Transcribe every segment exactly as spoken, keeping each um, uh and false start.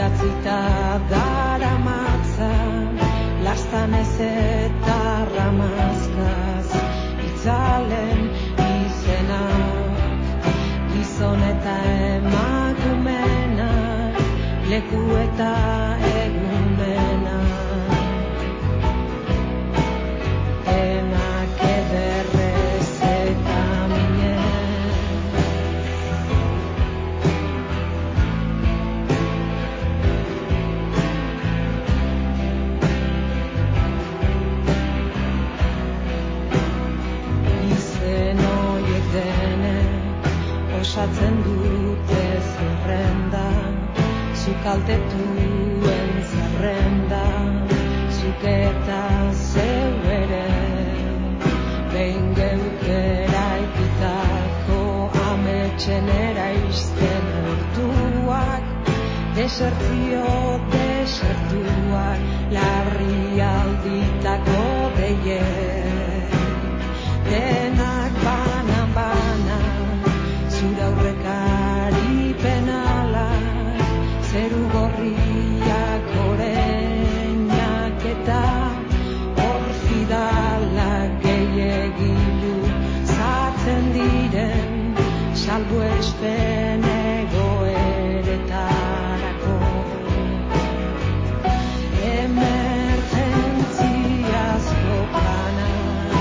idatzita daramatza, lastan ez eta ramazkaz, itzalen izena, gizon eta emakumena, leku eta egumena. Enak ederrez eta minen, izen horiek denek osatzen dute zerrenda, zuk kaltetuen zerrenda, zuk eta zeu ere, behin geuk eraikitako ametxen eraizten urtuak, desertzio desertuak, larri alditako deiek, denak banan bana, zure aurrekari penalak, zeru gorriak oreinak eta orfidalak gehiagilu zatzen diren salbuespen egoeretarako. Emergentziazko plana,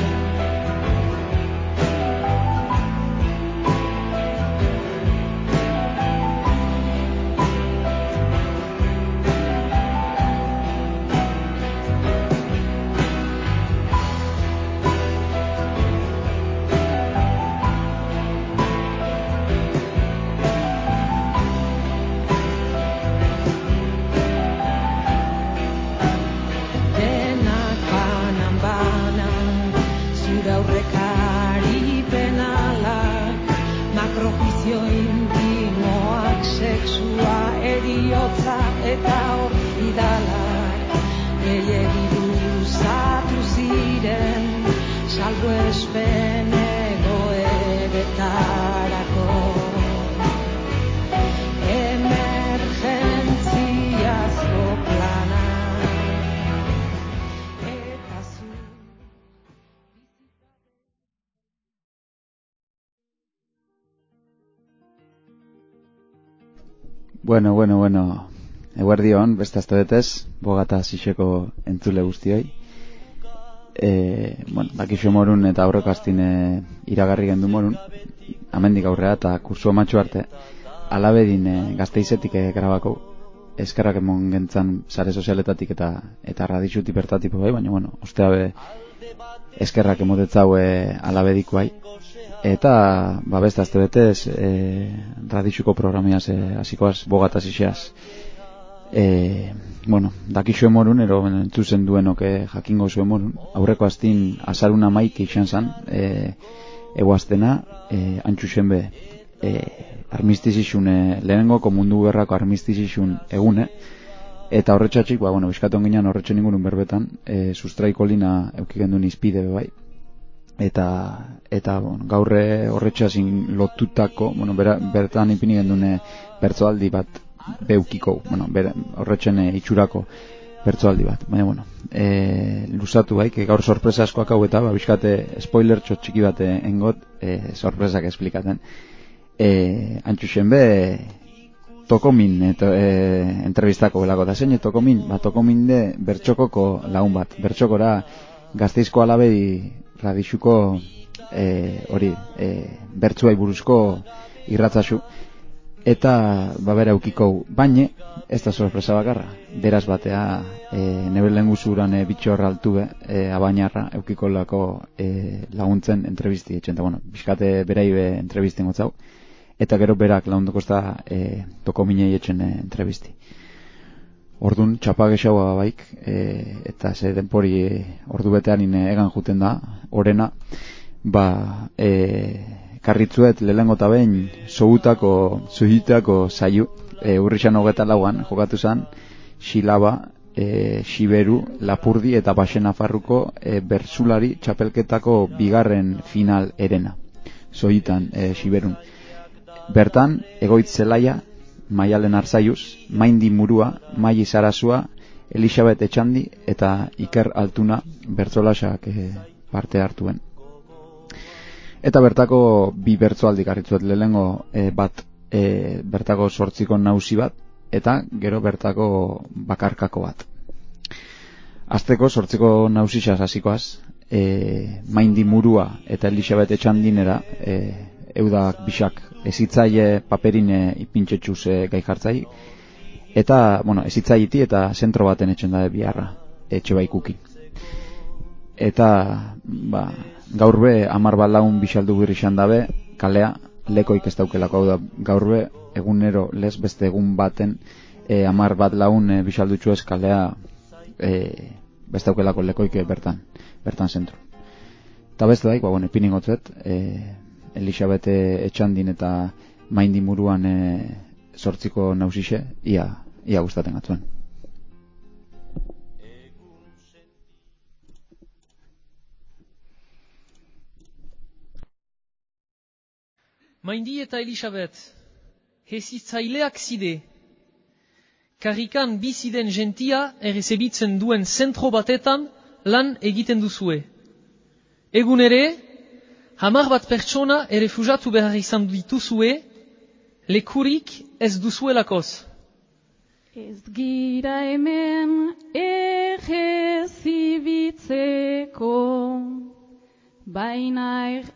denak banan banan, zure aurrekari penalak, makrofizio intimoak, sexua, eriotza eta orfidalak, gehiagiru zatu ziren salbuespen egoeretarako. Emergentziazko plana, eta zu Bueno, bueno, bueno. Eguerdion, beste astebetez, bogata ziseko entzule guztioi. E, bueno, dakixo morun eta aurreko astine iragarri gendu morun, amendik aurrera eta kursu amatxo arte, alabedin e, Gasteizetik e, grabako, eskerrak emon gentzan sare sozialetatik eta eta radixuti bertatipo bai, baina bueno, osteabe eskerrak emotetzau e, alabediko bai. Eta, ba, beste astebetez, e, radixuko programiaz e, hasikoaz bogataz iseaz. E, bueno, dakixo emorun, ero entzuzen duenok e, jakingo zu emorun, aurreko astin azaruna maik izan zan, e, eguaztena, e, antxusen be, e, armistizizun, e, lehenengoko mundu gerrako armistizizun egune, eta horretxatxik, ba, bueno, biskaton ginen horretxen ingurun berbetan, e, sustraiko lina eukigen duen izpide be bai, eta eta bueno, gaurre horretxazin lotutako, bueno, bera, bertan ipini gendune bertsoaldi bat beukiko, bueno, ber, horretxen e, itxurako bertsoaldi bat, baina bueno, e, luzatu bai, gaur sorpresa askoak hau eta ba, bizkate spoiler txotxiki bat engot, e, sorpresak esplikaten. E, antxusen be tokomin e, entrevistako belako da zein, tokomin, ba, tokomin de bertxokoko lagun bat, bertxokora Gasteizko alabedi radixuko e, hori e, bertsuai buruzko irratzazu, eta babera eukiko, baina ez da sorpresa bakarra, beraz batea e, nebelen guzuran e, bitxor altu be, e, abainarra eukiko lako e, laguntzen entrevisti etxen, eta bueno, bizkate berai be entrevisten gotzau, eta gero berak lagunduko ez da e, toko minei etxen e, entrevisti. Ordun txapagexaua baik, e, eta ze denpori e, ordu betean ine egan juten da, orena, ba, e, karritzuet lehengo eta behin zogutako, zuhiteako zaiu, e, urrixan hogeta lauan, jokatu zan, Xilaba, e, Xiberu, Lapurdi eta Baxena Farruko e, bertsulari txapelketako bigarren final erena, zoitan, e, Xiberun. Bertan, egoitz zelaia, Maialen Arzaiuz, Maindi Murua, Maili Sarasua, Elisabet Etxandi eta Iker Altuna bertsolasak e, parte hartuen. Eta bertako bi bertsoaldik harritzuet, lehenengo e, bat e, bertako sortziko nausi bat, eta gero bertako bakarkako bat. Azteko sortziko nausixaz hasikoaz, e, Maindi Murua eta Elisabet Etxandinera e, eudak bisak ezitzaile paperine ipintxetxuz e, gai jartzai, eta, bueno, ezitzaiti eta zentro baten etxen da biharra, etxe baikuki. Eta, ba, gaur be, amar bat laun bisaldu birrixan dabe, kalea, lekoik ez daukelako, hau da, gaur be, egunero, lez, beste egun baten, e, amar bat laun e, bisaldutxu ez kalea, e, beste daukelako lekoik e, bertan, bertan zentro. Eta beste daik, ba, bueno, epiningotzet, e, Elisabet Etxandin eta Maindi Muruan e, sortziko nausixe, ia, ia gustaten gatzuen. Maindi eta Elisabet, hezitzaileak zide. Karrikan biziden gentia errezebitzen duen zentro batetan lan egiten duzue. Egun ere, hamar bat pertsona errefugatu behar izan dituzue, lekurik ez duzuelakoz. Ez gira hemen errezibitzeko, baina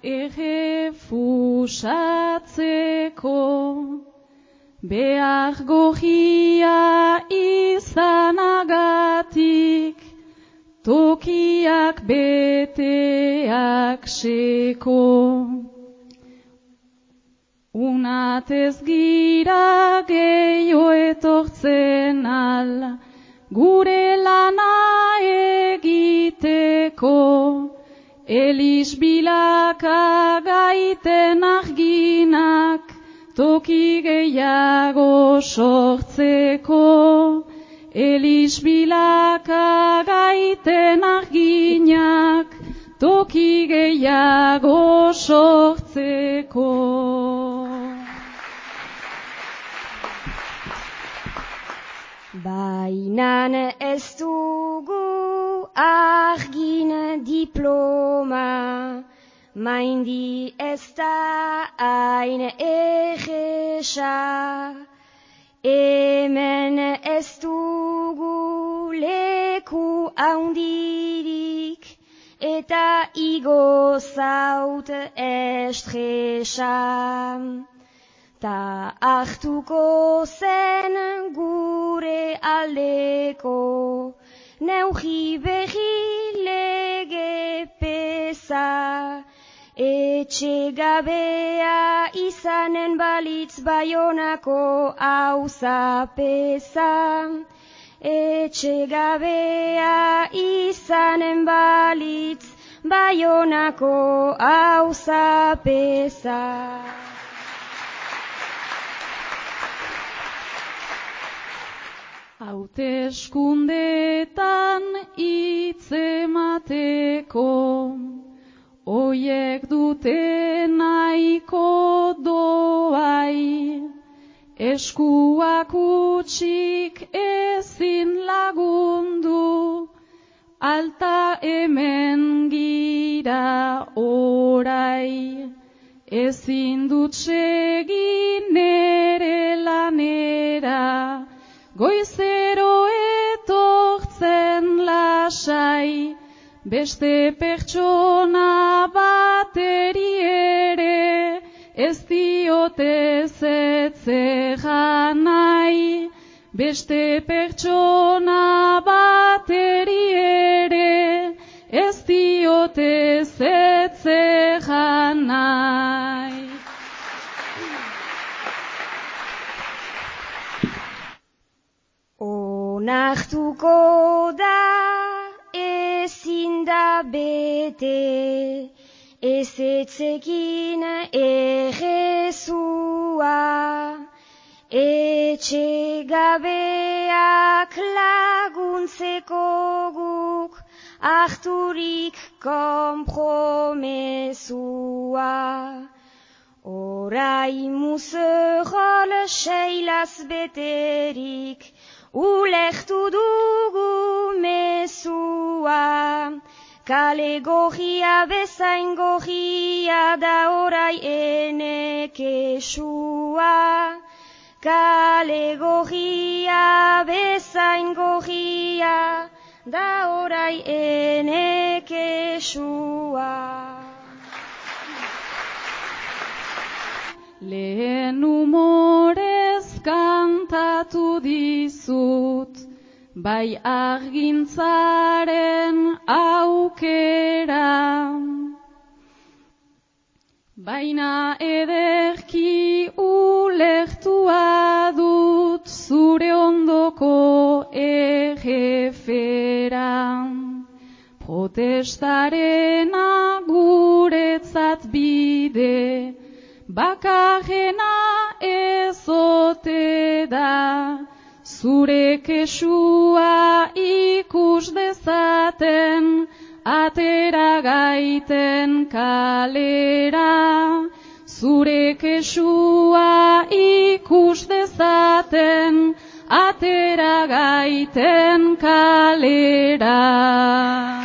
errefusatzeko, behar gorria izanagatik, tokiak beteak seko. Unatez gira gehiago etortzen al, gure lana egiteko, Elis bilaka gaiten arginak, toki gehiago sortzeko. Elis bilaka gaiten arginak, toki gehiago sortzeko. Bainan ez dugu argin diploma, Maindi ez da hain erresa, hemen ez dugu leku haundirik, eta igo zaut estresa. Ta hartuko zen gure aldeko, neugi behi lege peza, etxe gabea izanen balitz Baionako auzapeza. Etxe gabea izanen balitz Baionako auzapeza. Hauteskundetan hitzemateko, oiek dute nahiko doai, eskuak utxik ezin lagundu, alta hemen gira orai, ezin dut segin nere lanera, goizero etortzen lasai, beste pertsona bateri ere, ez diote zetzegan nahi. Beste pertsona bateri ere, ez diote zetzegan nahi. Onartuko da ezin da bete, ezetzekin errezua, etxe gabeak laguntzeko guk harturik konpromesua. Orai muzerol seilaz beterik, ulektu dugu mezua. Kale gorria bezain gorria da orai ene kexua. Kale gorria bezain gorria da orai ene kexua. Lehen umorez kantatu dizut, bai argintzaren aukera. Baina ederki ulertua dut zure ondoko ejefera. Protestarena guretzat bide, bakarrena ezote da, zure kexua ikus dezaten, atera gaiten kalera. Zure kexua ikus dezaten, atera gaiten kalera.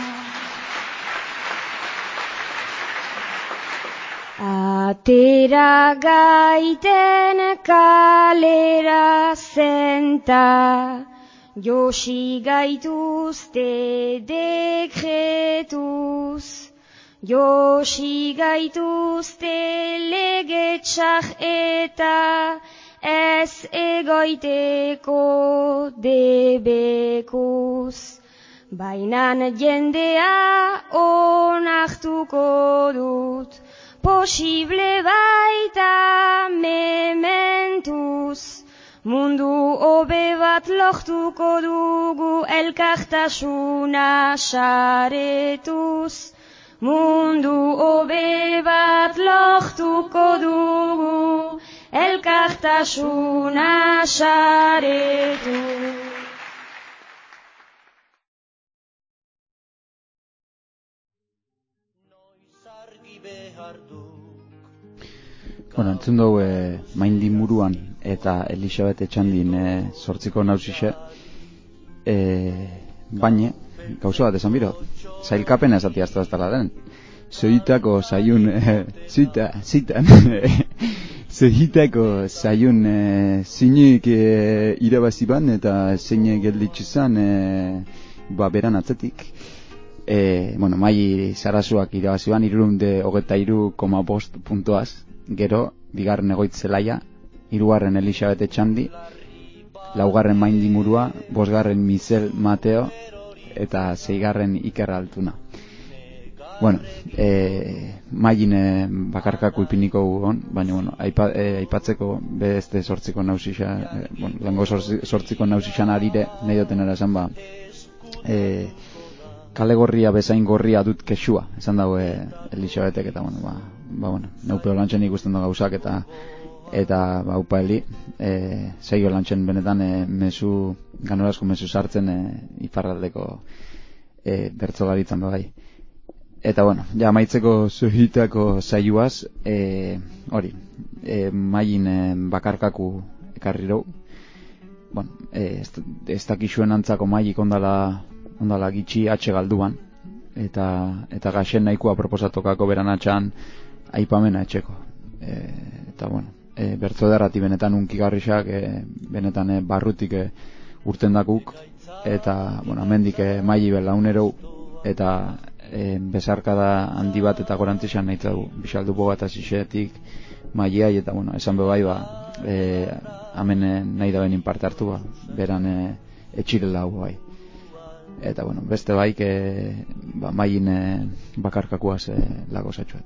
Atera gaiten kalera zenta, josi gaituzte dekretuz, josi gaituzte legetsak eta ez egoiteko debekuz. Bainan jendea onartuko dut, posible baita mementuz, mundu hobe bat lortuko dugu elkartasuna saretuz. Mundu hobe bat lortuko dugu elkartasuna saretuz. Bueno, entzun dugu e, Maindi Muruan eta Elisabet Etxandin e, sortziko nausixe, e, baina gauza bat esan biro, zailkapena esati azta ez dela den. Zoitako zaiun, e, zita, zitan, zoitako zaiun e, zinek e, irabaziban eta zeinek gelditzu zan e, ba, beran atzetik. E, bueno, Mai Sarasuak irabaziban irurunde hogeta iru koma bost puntuaz. Gero, bigarren egoitzelaia, hirugarren Elisabet Etxandi, laugarren Maindi Murua, bosgarren Mizel Mateo, eta seigarren Iker Altuna. Bueno, e, Maien e, bakarkako ipiniko hon, baina, bueno, aipa, e, aipatzeko beste sortziko nausixa, e, bueno, lango sortziko nausixan arire, nahi duten esan ba, e, kale gorria bezain gorria dut kexua, esan dago e, Elisabetek, eta, bueno, ba, ba, bueno, neupeo lantxen ikusten du gauzak, eta eta ba, upa heli, e, seio lantxen benetan e, mesu, ganorazko mesu sartzen e, iparraldeko e, bertzolaritzan da bai. Eta, bueno, ja maitzeko zuhitako saioaz, e, hori, e, Maien e, bakarkaku ekarri dugu. Bueno, e, ez, ez dakizuen antzako Maik ondala, ondala gitxi atxe galduan, eta, eta gaxen nahikoa proposatokako beran atxan aipamena etxeko. E, eta, bueno, e, bertzo derrati benetan unkigarrixak, e, benetan e, barrutik e, urten dakuk, eta, bueno, amendik e, Mai belaunero, eta e, bezarkada handi bat eta gorantzizan nahi zau bisaldu boga eta zixetik Maiai, eta, bueno, esan bebai, ba, e, amen e, nahi da benin parte hartu, ba, beran e, etxirela hau bai. Eta, bueno, beste baik e, ba, Maien e, bakarkakuaz e, lago zatxuet.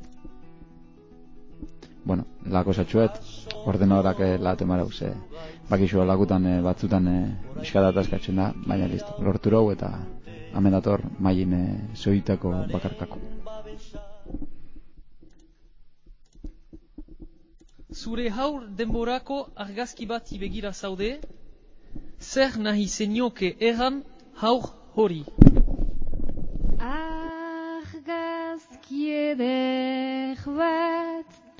Bueno, lago zatxuet, ordenadorak e, laten marauz, e, bakizua lagutan e, batzutan e, biskada eskatzen da, baina listo, lortu rau eta hemen dator Maien e, zoitako bakarkako. Zure haur denborako argazki bat begira zaude, zer nahi zenioke erran haur hori? Argazki eder bat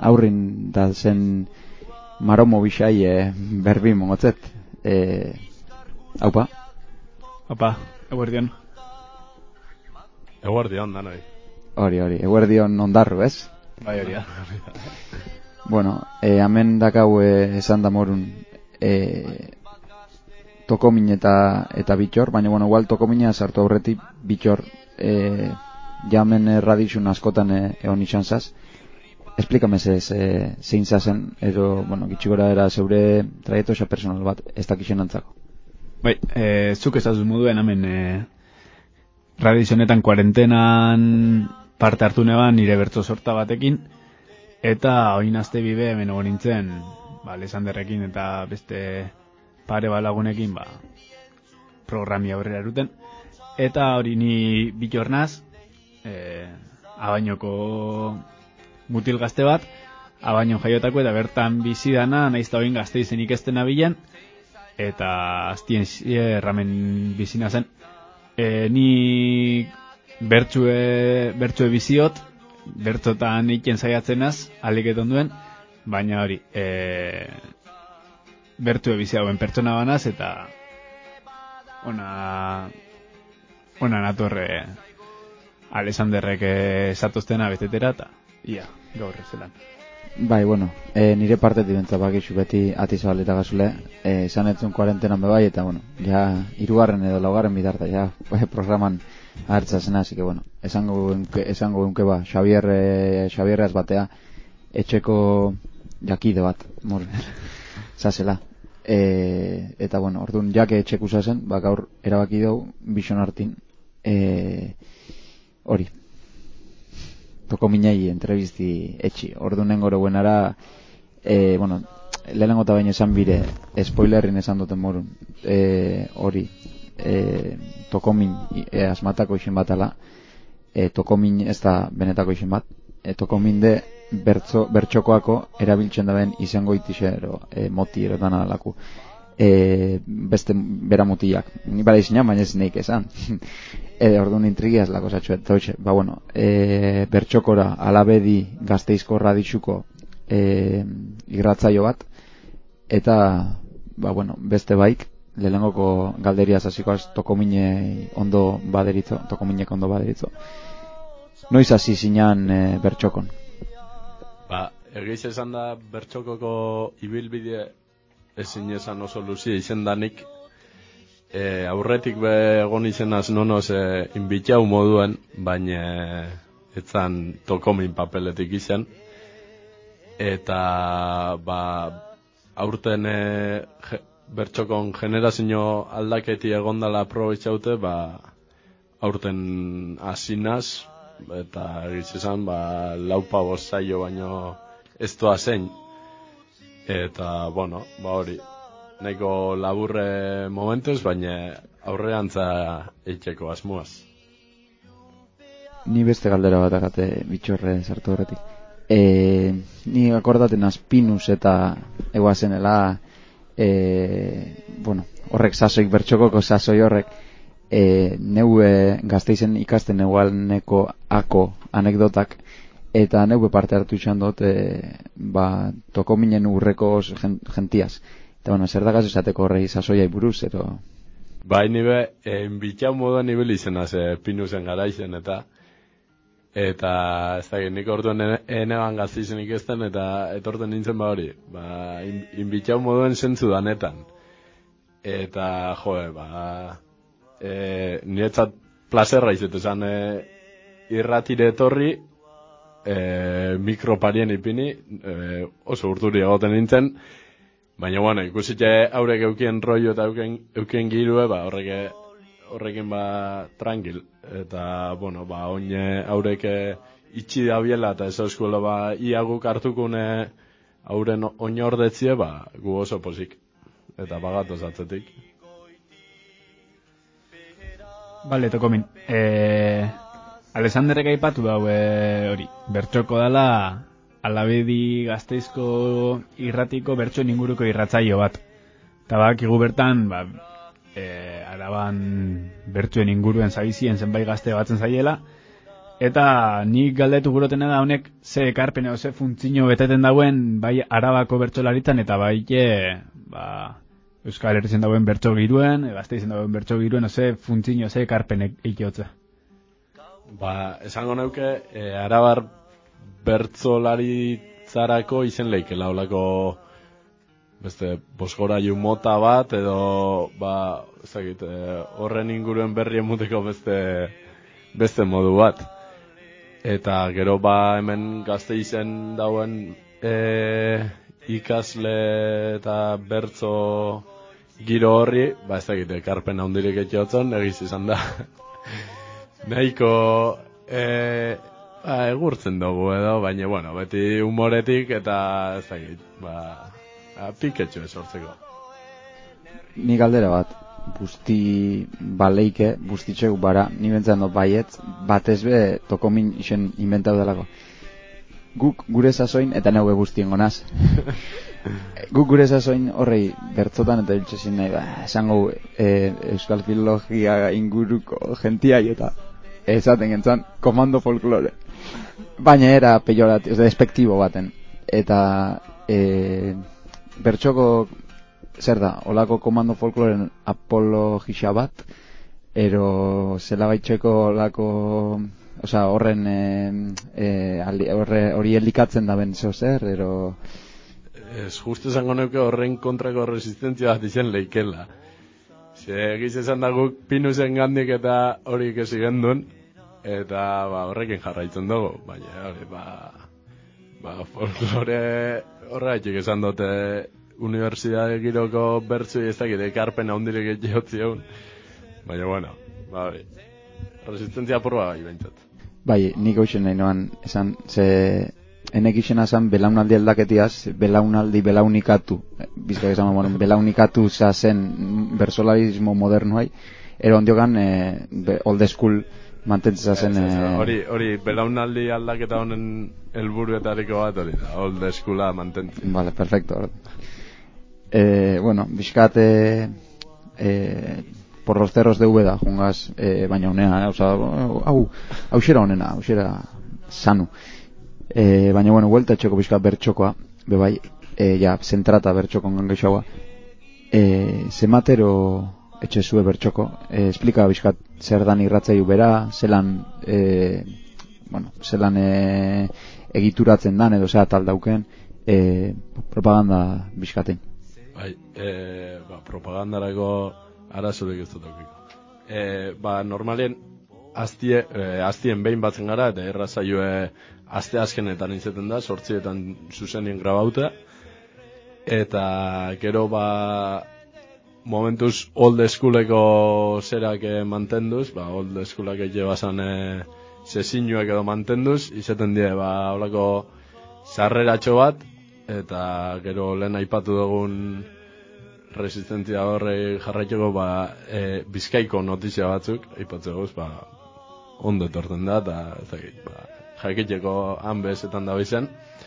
aurrin da zen maromo bisai e, berbi mongotzet. E, haupa? Haupa, eguerdion. Eguerdion, danoi. Hori, hori, eguerdion ondarru, ez? Bai, hori da. Bueno, e, hemen dakau e, esan da morun e, tokomin eta, eta bitxor, baina, bueno, igual tokomina sartu aurretik bitxor e, jamen erradizun askotan e, egon izan zaz. Explícame ez, e, zein zazen, edo, bueno, gitxigora era zeure trajetosa personal bat, ez dakixen antzako. Bai, e, zuk ezazuz moduen, hemen e, radizionetan kuarentenan parte hartu neban nire bertso sorta batekin, eta oin azte bibe hemen egon nintzen, ba, Lesanderrekin eta beste pare balagunekin, ba, programi aurrera eruten, eta hori ni bitxornaz, e, abainoko mutil gazte bat, abainon jaiotako eta bertan bizidana, nahiz eta oin gazte izenik ez dena bilen, eta aztien erramen bizina zen. E, ni bertxue, bertxue biziot, bertxotan iken saiatzenaz, aliketon duen, baina hori, e, bertxue bizi hauen pertsona banaz, eta ona, ona natorre Alexanderrek esatoztena betetera, eta ia, gaur zelan. Bai, bueno, e, nire partetik bentsa bakizu beti atizabaleta gazule, e, esan etzun kuarentenan bebai, eta bueno, ja, irugarren edo laugarren bidarta, ja, programan hartzazen, así que bueno, esango esango unke ba, Xavier e, Xavierraz batea, etxeko jakide bat, mor, zazela. E, eta bueno, orduan jake etxeku zazen, ba, gaur erabaki dugu, bixon hartin, e, hori, toko minai entrevisti etxi. Ordu nengoro buenara, e, bueno, lehenengo eta baina esan bire, spoilerrin esan duten morun, e, hori, e, tokomin e, asmatako izen bat ala, e, tokomin ez da benetako izen bat, e, tokomin de bertzo, bertxokoako erabiltzen da ben izango itixero, e, moti erotan adalaku. E, beste bera mutiak, ni bada izina, baina ez neik esan. E, orduan intrigiaz lako zatxuet, eta ba bueno, e, bertxokora alabedi Gasteizko radixuko e, igratzaio bat, eta ba bueno, beste baik, lehenengoko galderiaz hasikoaz tokomine ondo baderitzo, tokominek ondo baderitzo. Noiz hasi zinan e, bertxokon? Ba, egiz esan da bertxokoko ibilbide ezin esan oso luzia izendanik, e, aurretik be egon izenaz nonoz e, inbitau moduen, baina etzan tokomin papeletik izan, eta ba, aurten e, je, bertxokon generazio aldaketi egondala aprobetxaute, ba, aurten asinaz, eta egiz esan ba, laupa bozaio baino ez doa zein. Eta, bueno, ba hori, nahiko laburre momentuz, baina aurreantza eitxeko asmoaz. Ni beste galdera bat agate bitxorre sartu horretik. E, ni akordaten azpinuz eta eguazenela, e, bueno, horrek sasoik bertxokoko sasoi horrek, e, neue Gasteizen ikasten egualneko ako anekdotak, eta neue parte hartu izan dut, e, ba, toko minen urreko gentiaz. Eta, bueno, zer dagaz esateko horrei sasoiai buruz, edo... Bai, nibe, enbitxau moduan nibel izenaz, e, pinuzen gara izen, eta eta ez da, nik orduan eneban Gasteizenik ezten, eta etorten nintzen ba hori, ba, enbitxau moduen zentzu danetan. Eta, joe, ba, e, niretzat plazerra izet, esan, e, irratire etorri, E, mikroparien ipini, e, oso urturi egoten nintzen, baina bueno, ikusite haurek eukien rollo eta eukien, eukien girue, ba, horrek, horrekin ba tranquil, eta bueno, ba, oine haurek itxi da biela eta ez eskuela ba, iaguk hartukune hauren oin ordetzie, ba, gu oso posik, eta bagatoz atzetik. Bale, tokomin, eee... Alexanderrek aipatu dau e, hori, bertxoko dala alabedi Gasteizko irratiko bertxoen inguruko irratzaio bat. Eta bakigu bertan, ba, e, araban bertxoen inguruen zabizien zenbait gazte batzen zaiela, Eta nik galdetu burotena da honek ze ekarpen edo ze funtzio beteten dauen bai Arabako bertsolaritzan eta bai e, ba, Euskal Herrizen dauen bertso giruen, Gasteizen dauen bertso giruen, ze funtzio, ze ekarpen ekiotza. Ba, esango neuke, e, Arabar bertsolaritzarako izen leikela, olako beste bosgorailu mota bat, edo ba, ezagit, e, horren inguruen berri emuteko beste, beste modu bat. Eta gero ba hemen Gasteizen dauen e, ikasle eta bertso giro horri, ba ez dakit, ekarpen handirik etxotzen, egiz izan da. Nahiko e, ba, egurtzen dugu edo, baina bueno, beti humoretik eta ez dakit, ba, piketxo esortzeko. Ni galdera bat, busti baleike, bustitxeu bara, ni bentzan dut baietz, batez be tokomin isen inventau delako. Guk gure sasoin, eta neuge guztien gonaz. Guk gure sasoin horrei bertzotan eta biltzesin nahi, ba, esango e, euskal filologia inguruko gentiai eta esaten gentzan komando folklore. Baina era pejorat, ez da, despektibo baten. Eta e, bertxoko zer da, olako komando folkloren apologisa bat, ero zela baitxeko olako, oza, horren e, e, horre, hori elikatzen da ben zeo zer, ero... Ez justu esango neuke horren kontrako resistentzia bat izen leikela. Ze egiz esan da guk pinusen gandik eta hori ikesi gendun, eta ba, horrekin jarraitzen dugu, baina hori, ba, ba folklore horretik esan dute unibertsitate giroko bertzu ez dakit ekarpen handirik etxeotzion, baina bueno, ba hori, resistentzia porba bai behintzat. Bai, nik hausen nahi noan esan, ze enek izena esan belaunaldi aldaketiaz, belaunaldi belaunikatu, bizkak esan, bueno, belaunikatu zen bersolarismo modernuai, ero ondiogan e, old school mantentzea zen... E... Hori, hori, belaunaldi aldaketa honen helburuetariko bat hori da, old schoola mantentzea. Vale, perfecto. Eh, bueno, bizkat eh, eh, por los cerros de Úbeda jungaz, eh, baina honena, eh, oza, hau, hau xera honena, hau xera sanu. Eh, baina bueno, vuelta etxeko bizkat bertxokoa, bebai, eh, ja, zentrata bertxokon gangeixaua. Eh, zematero etxe zue bertxoko, eh, esplika bizkat zer dan irratzaiu bera, zelan, eh, bueno, zelan eh, egituratzen dan, edo zea tal dauken, eh, propaganda bizkatein. Bai, e, ba, propagandarako arazurik ez dut aukiko. E, ba, normalien aztie, e, aztien behin batzen gara, eta errazaioe azte azkenetan izeten da, sortzietan zuzenien grabauta, eta gero ba momentuz old schooleko zerak mantenduz, ba, old schoolak ege basan e, sesinuak edo mantenduz, izeten die, ba, holako sarreratxo bat, eta gero lehen aipatu dugun resistentzia horre jarraitzeko ba, e, Bizkaiko notizia batzuk aipatzeko, ba, ondo etorten da, eta ezagik, ba, jakiteko han bezetan da bizen.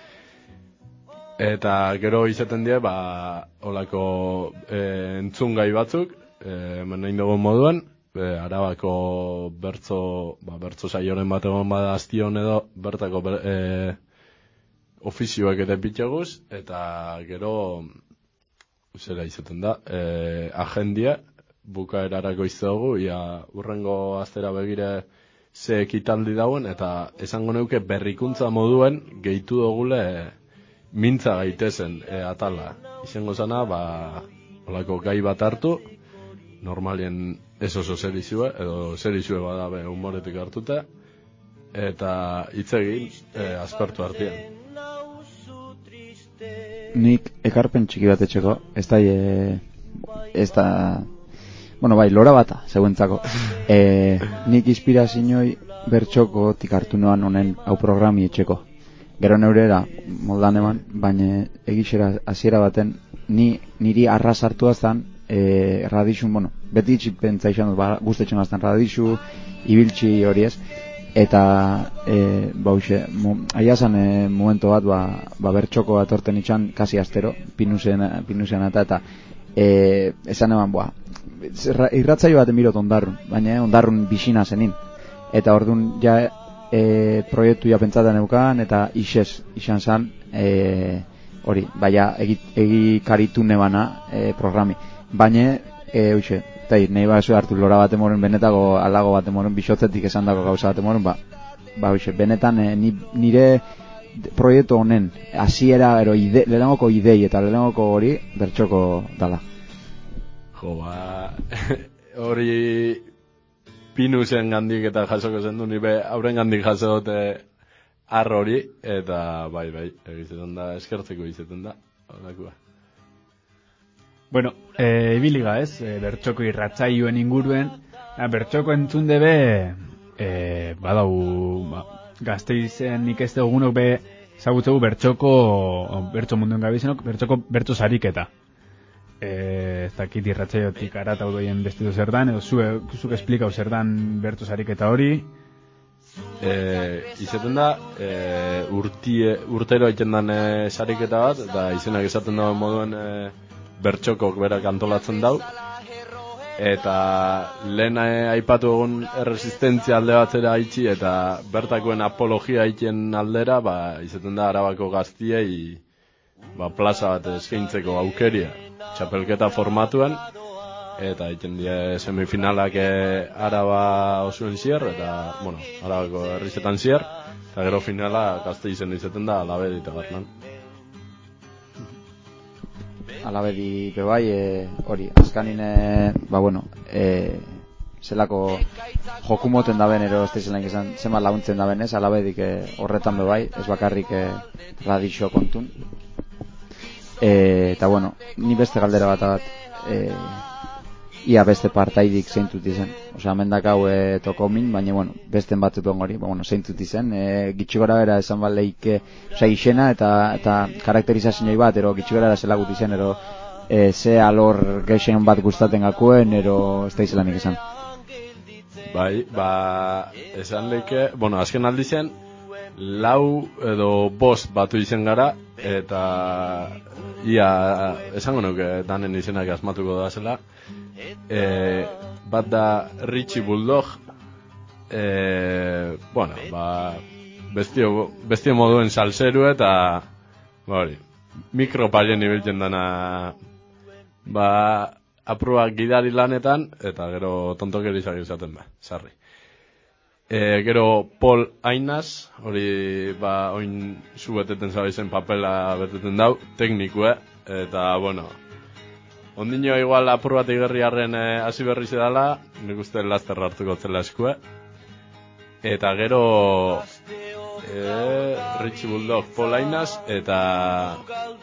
Eta gero izaten die, ba, olako e, entzungai batzuk, e, hemen nahi dugun moduan, e, Arabako bertzo, ba, bertzo saioren bat egon bada aztion edo, bertako ber, e, ofizioak eta pitxaguz, eta gero zera izaten da, e, agendia bukaerarako iztugu, ia urrengo aztera begire ze ekitaldi dauen, eta esango neuke berrikuntza moduen gehitu dugule e, mintza gaitezen e, atala. Izango zana, ba, olako gai bat hartu, normalien ez oso zer izue, edo zer izue badabe humoretik hartuta, eta hitz egin e, aspertu hartien. Nik ekarpen txiki bat etxeko, ez da, e, ez da, bueno, bai, lora bata, zeuentzako. E, nik inspirazioi bertxoko tikartu noan honen hau programi etxeko. Gero neurera, moldan eman, baina egixera hasiera baten, ni niri arras hartu azan, e, radixun, bueno, beti itxipentza izan dut, ba, guztetxen aztan radixu, ibiltzi hori ez, eta e, bauxe, mo, aia zan e, momento bat ba, ba bertxoko bat orten itxan kasi astero, pinusen, pinusen eta eta e, esan eman, boa, irratzaio bat emirot ondarrun, baina ondarrun bisina zenin, eta orduan ja e, proiektu ja pentsatzen eukan, eta isez, izan zan, e, hori, baina egikaritu nebana e, programi. Baina, e, uxe, eta nahi bazu hartu lora bat emoren, benetako alago bat emoren, bisotzetik esan dago gauza bat emoren, ba, ba uxe, benetan e, nire proiektu honen, hasiera ero ide, lehenengoko idei eta lehenengoko hori, bertxoko dala. Jo, ba, hori Pinusen gandik eta jasoko zen du, nire hauren gandik jaso dute arro hori, eta bai, bai, egizetan da, eskertzeko izaten da, horakua. Bueno, e, ibiliga ez, e, bertxoko irratzaioen inguruen, e, bertxoko entzun debe, e, badau, ba, Gasteizen nik ez dugunok be, zagutzegu bertxoko, bertxo munduen gabizenok, bertxoko bertxo sariketa. Eh, ez dakit irratzaiotik aratau doien bestidu zer dan, edo zuk zu esplikau zer dan bertso sariketa hori. Eh, izaten da, eh, urtie, urtero egiten dan eh, sariketa bat, eta izenak esaten dauen moduen eh, bertxokok berak antolatzen dau. Eta lehen eh, aipatu egun erresistentzia alde batzera haitzi, eta bertakoen apologia haitien aldera, ba, izaten da Arabako gaztiei ba, plaza bat eskaintzeko aukeria. Txapelketa formatuen, eta egiten die semifinalak Araba osuen zier, eta, bueno, Arabako herrizetan zier, eta gero finala Gasteizen izaten da Alabedi eta bat lan. Alabedi bebai, e, hori, azkanin, e, ba bueno, e, zelako jokumoten da ben, ero ez da izan, zema laguntzen da ben ez, Alabedik e, horretan bebai, ez bakarrik e, radixo kontun. E, eta bueno, ni beste galdera bat bat e, ia beste partaidik zeintut izen, osea, mendak hau e, toko min, baina bueno, besten batzutuen hori, ba, bueno, zeintut izen, e, gitxigora bera esan baleike, osea, izena eta, eta karakterizazioi bat, ero gitxigora bera zelagut izen, ero e, ze alor geixen bat gustaten gakuen, ero ez da izelanik esan. Bai, ba, esan leike, bueno, azken aldi zen, lau edo bost batu izen gara, eta ia esango nuke danen izenak asmatuko da zela. E, bat da Richie Bulldog, e, bueno, ba, bestio, bestio moduen salseru eta ba hori, mikropalien ibiltzen dana, ba, apruak gidari lanetan, eta gero tontokerizak izaten ba, sarri. E, gero Paul Ainaz, hori ba, oin zu beteten zabaizen papela beteten dau, teknikue, eta bueno, ondino igual apur bat igerriarren hasi e, berri zedala, nik uste laster hartuko zela eskue. Eta gero e, Richie Bulldog, Paul Ainaz, eta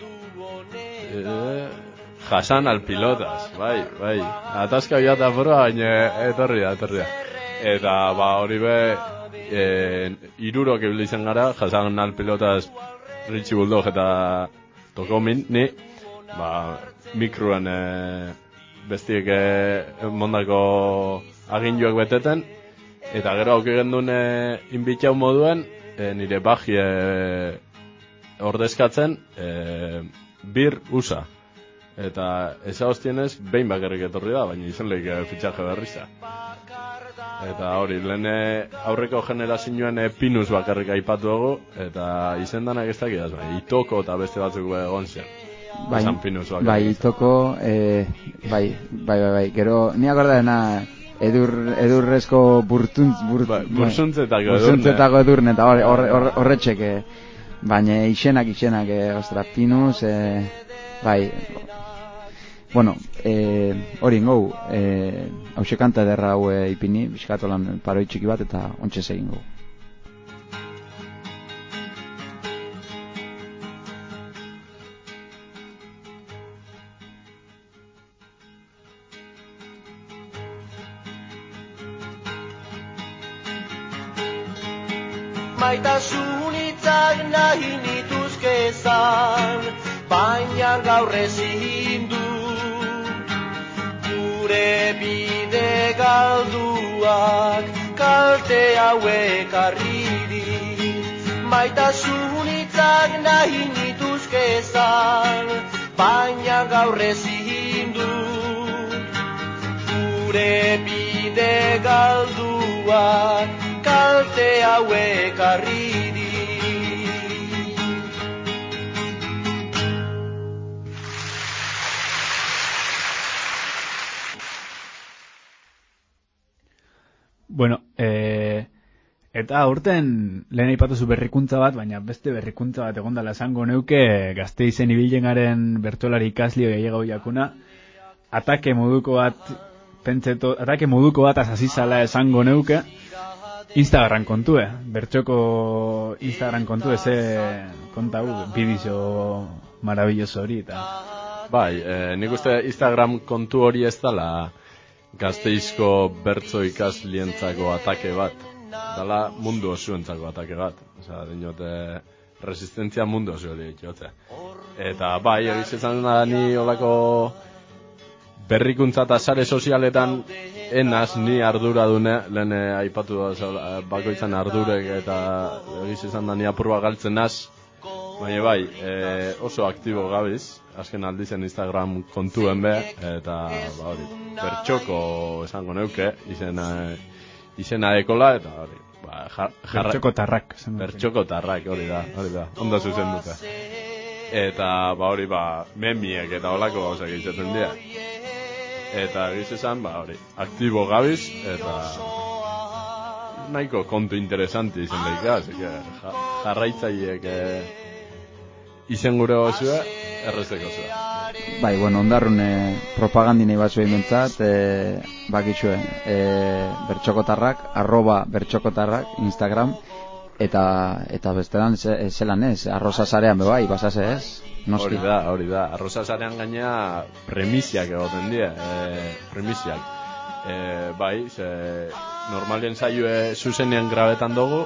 e, Hasan Alpilotas, bai, bai, ataska biata apurua, baina etorri da, etorri da. Eta ba hori be e, irurok ebili izan gara, Hasan Alpilotas, Richie Bulldog eta Tokomin, ni ba, mikroen e, bestiek e, mondako aginduak beteten, eta gero auki gendun e, inbitxau moduen e, nire baji e, ordezkatzen e, bir usa. Eta eza hostienez behin bakarrik etorri da, baina izan lehik e, fitxaje berriza. Eta hori, lehen aurreko generazioen e, Pinus bakarrik aipatu dugu, eta izendanak ez dakidaz, bai, Itoko eta beste batzuk egon zen. Bai, bai, Itoko, e, bai, bai, bai, bai, gero, ni akordarena edur, edurrezko burtuntz, burt, bai, bursuntzetako edurne. Bursuntzetako edurne, eta horretxek, or, or, baina izenak, izenak, e, ostra, Pinus, e, bai, bueno, eh, hori ingou, eh, hause kanta ederra hau e, ipini, biskatolan paroi txiki bat, eta ontsa egin gau. Maitasun hitzak nahi nituzkezan, baina gaur ezin du. Gure bide galduak kalte hauek arriri. Maitasun hitzak nahi nituzkezan, baina gaur ezin du. Gure bide galduak kalte hauek arriri. Bueno, eh, eta aurten lehen aipatuzu berrikuntza bat, baina beste berrikuntza bat egondala esango neuke Gasteizen ibilengaren bertsolari ikaslio gehiago jakuna, atake moduko bat, pentseto, atake moduko bat azazizala esango neuke, Instagram kontue, bertxoko Instagram kontue, ze kontau, bidizio marabilloso hori eta... Bai, eh, nik uste Instagram kontu hori ez dala Gasteizko bertso ikaslientzako atake bat, dala mundu osuentzako atake bat. Osea, dinote resistentzia mundu osu hori ditotze. Eta bai, egiz ezan da ni olako berrikuntza eta sare sozialetan enaz ni arduradune, lehen aipatu da bakoitzan ardurek eta egiz ezan da ni apurba galtzen naz. Baina bai, e, oso aktibo gabiz, azken aldizen Instagram kontuen be, eta ba hori, bertxoko esango neuke, izena, izena ekola, eta hori, ba, jar, jarra, bertxoko tarrak. Bertxoko tarrak, hori da, hori da, ondo zuzen dute. Eta ba hori, ba, memiek eta olako gauzak izaten dira. Eta egiz esan, ba hori, aktibo gabiz, eta nahiko kontu interesanti izen daika, ja, jarraitzaileek e, izen gure gozua, errezeko zua. Bai, bueno, ondarrun e, propagandinei batzu egin duntzat, e, bakitxue, e, bertxokotarrak, arroba bertxokotarrak, Instagram, eta eta bestelan ze, zelan ez, arroza zarean bebai, basase ez? Noski. Hori da, hori da, arroza zarean gainea premisiak egoten dira, e, premisiak. E, bai, ze, normalien zailue zuzenean grabetan dugu,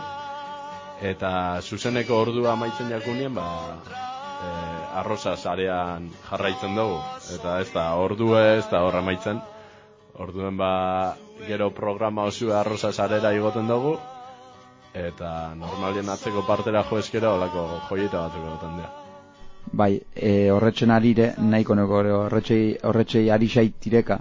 eta zuzeneko ordua amaitzen jakunien, ba, e, arroza zarean jarraitzen dugu. Eta ez da, ordue ez da horra amaitzen. Orduen ba, gero programa osua arroza zarera igoten dugu, eta normalien atzeko partera jo eskero olako joieta batzuk egoten dira. Bai, e, horretxen arire, nahiko neko horretxei, horretxei ari xaitireka,